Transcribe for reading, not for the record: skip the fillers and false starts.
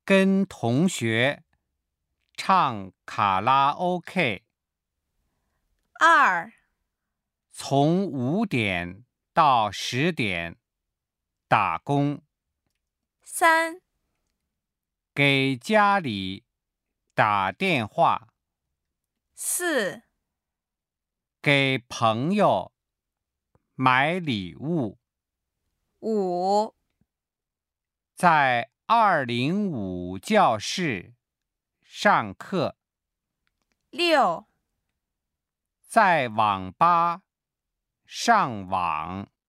跟同学唱卡拉 OK， 2、 从5点到10点打工， 3、 给家里打电话， 4、 给朋友买礼物， 5、 在205教室上课， 6、 在网吧上网。